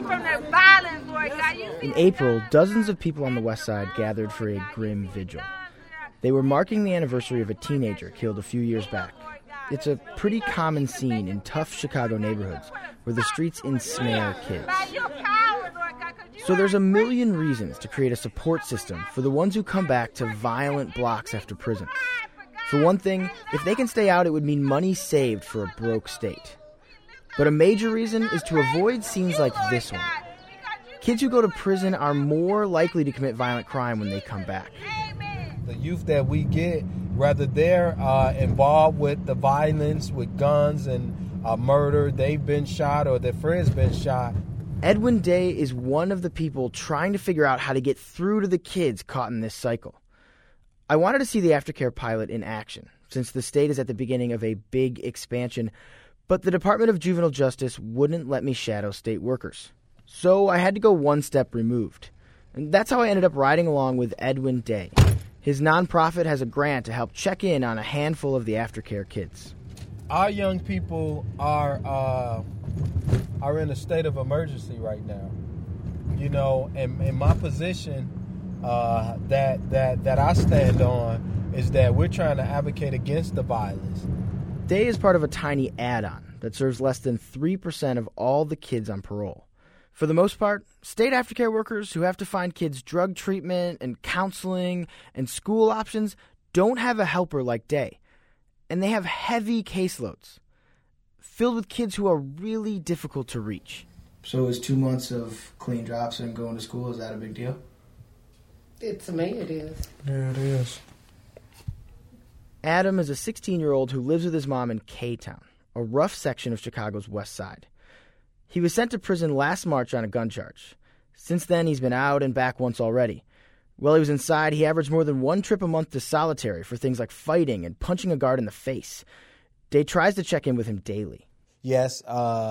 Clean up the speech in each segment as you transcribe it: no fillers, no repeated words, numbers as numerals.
from that violence, Lord God. In April, dozens of people on the West Side gathered for a grim vigil. They were marking the anniversary of a teenager killed a few years back. It's a pretty common scene in tough Chicago neighborhoods where the streets ensnare kids. So there's a million reasons to create a support system for the ones who come back to violent blocks after prison. For one thing, if they can stay out, it would mean money saved for a broke state. But a major reason is to avoid scenes like this one. Kids who go to prison are more likely to commit violent crime when they come back. The youth that we get, whether they're involved with the violence, with guns and murder, they've been shot or their friends been shot. Edwin Day is one of the people trying to figure out how to get through to the kids caught in this cycle. I wanted to see the aftercare pilot in action, since the state is at the beginning of a big expansion, but the Department of Juvenile Justice wouldn't let me shadow state workers. So I had to go one step removed. And that's how I ended up riding along with Edwin Day. His nonprofit has a grant to help check in on a handful of the aftercare kids. Our young people are in a state of emergency right now. You know, and in my position that I stand on is that we're trying to advocate against the violence. Day is part of a tiny add-on that serves less than 3% of all the kids on parole. For the most part, state aftercare workers who have to find kids drug treatment and counseling and school options don't have a helper like Day. And they have heavy caseloads, filled with kids who are really difficult to reach. So is 2 months of clean drops and going to school, is that a big deal? To me, it is. Yeah, it is. Adam is a 16-year-old who lives with his mom in K-Town, a rough section of Chicago's West Side. He was sent to prison last March on a gun charge. Since then, he's been out and back once already. While he was inside, he averaged more than one trip a month to solitary for things like fighting and punching a guard in the face. Day tries to check in with him daily. Yes,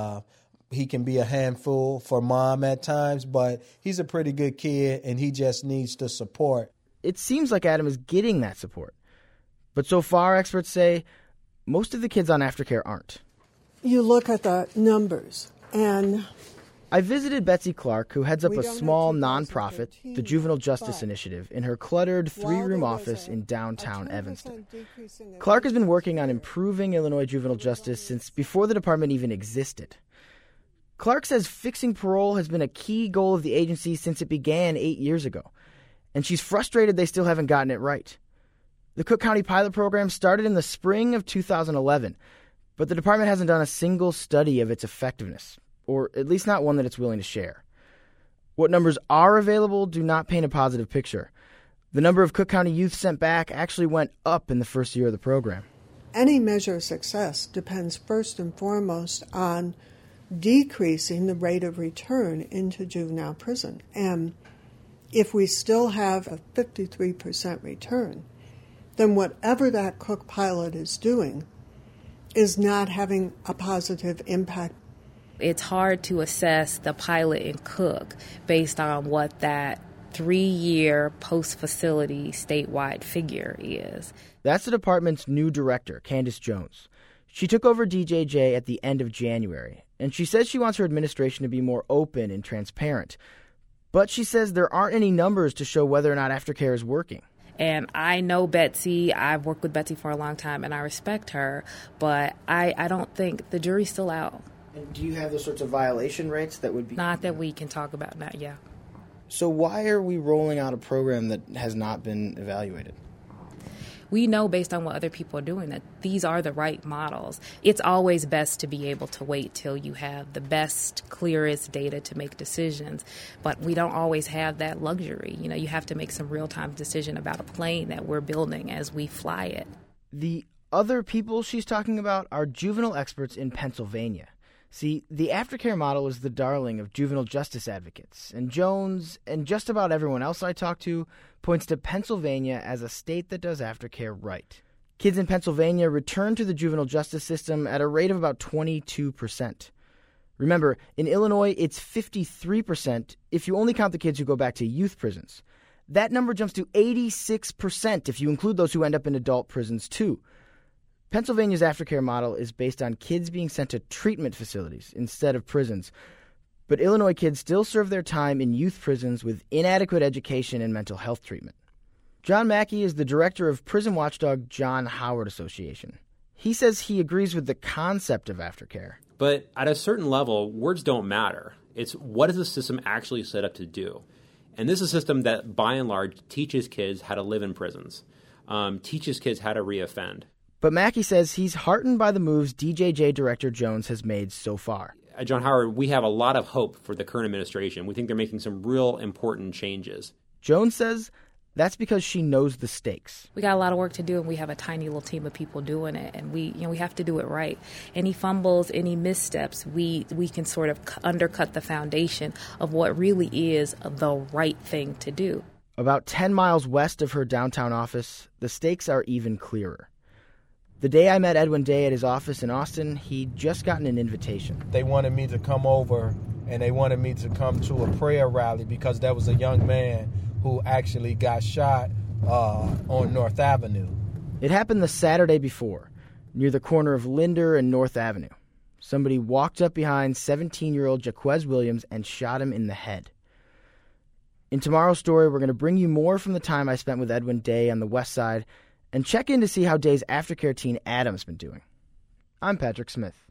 he can be a handful for mom at times, but he's a pretty good kid, and he just needs the support. It seems like Adam is getting that support. But so far, experts say, most of the kids on aftercare aren't. You look at the numbers, and I visited Betsy Clark, who heads up a small nonprofit, the Juvenile Justice Initiative, in her cluttered three-room office in downtown Evanston. Clark has been working on improving Illinois juvenile justice since before the department even existed. Clark says fixing parole has been a key goal of the agency since it began 8 years ago, and she's frustrated they still haven't gotten it right. The Cook County pilot program started in the spring of 2011, but the department hasn't done a single study of its effectiveness, or at least not one that it's willing to share. What numbers are available do not paint a positive picture. The number of Cook County youth sent back actually went up in the first year of the program. Any measure of success depends first and foremost on decreasing the rate of return into juvenile prison. And if we still have a 53% return, then whatever that Cook pilot is doing is not having a positive impact. It's hard to assess the pilot in Cook based on what that 3-year post-facility statewide figure is. That's the department's new director, Candace Jones. She took over DJJ at the end of January, and she says she wants her administration to be more open and transparent. But she says there aren't any numbers to show whether or not aftercare is working. And I know Betsy. I've worked with Betsy for a long time, and I respect her. But I don't think the jury's still out. And do you have those sorts of violation rates that would be... Not that we can talk about now, yeah. So why are we rolling out a program that has not been evaluated? We know based on what other people are doing that these are the right models. It's always best to be able to wait till you have the best, clearest data to make decisions. But we don't always have that luxury. You know, you have to make some real-time decision about a plane that we're building as we fly it. The other people she's talking about are juvenile experts in Pennsylvania. See, the aftercare model is the darling of juvenile justice advocates, and Jones, and just about everyone else I talk to, points to Pennsylvania as a state that does aftercare right. Kids in Pennsylvania return to the juvenile justice system at a rate of about 22%. Remember, in Illinois, it's 53% if you only count the kids who go back to youth prisons. That number jumps to 86% if you include those who end up in adult prisons, too. Pennsylvania's aftercare model is based on kids being sent to treatment facilities instead of prisons. But Illinois kids still serve their time in youth prisons with inadequate education and mental health treatment. John Mackey is the director of prison watchdog John Howard Association. He says he agrees with the concept of aftercare. But at a certain level, words don't matter. It's what is the system actually set up to do? And this is a system that, by and large, teaches kids how to live in prisons, teaches kids how to reoffend. But Mackey says he's heartened by the moves DJJ Director Jones has made so far. At John Howard, we have a lot of hope for the current administration. We think they're making some real important changes. Jones says that's because she knows the stakes. We got a lot of work to do, and we have a tiny little team of people doing it, and we have to do it right. Any fumbles, any missteps, we can sort of undercut the foundation of what really is the right thing to do. About 10 miles west of her downtown office, the stakes are even clearer. The day I met Edwin Day at his office in Austin, he'd just gotten an invitation. They wanted me to come over, and they wanted me to come to a prayer rally because there was a young man who actually got shot on North Avenue. It happened the Saturday before, near the corner of Linder and North Avenue. Somebody walked up behind 17-year-old Jaquez Williams and shot him in the head. In tomorrow's story, we're going to bring you more from the time I spent with Edwin Day on the West Side and check in to see how Day's aftercare teen Adam's been doing. I'm Patrick Smith.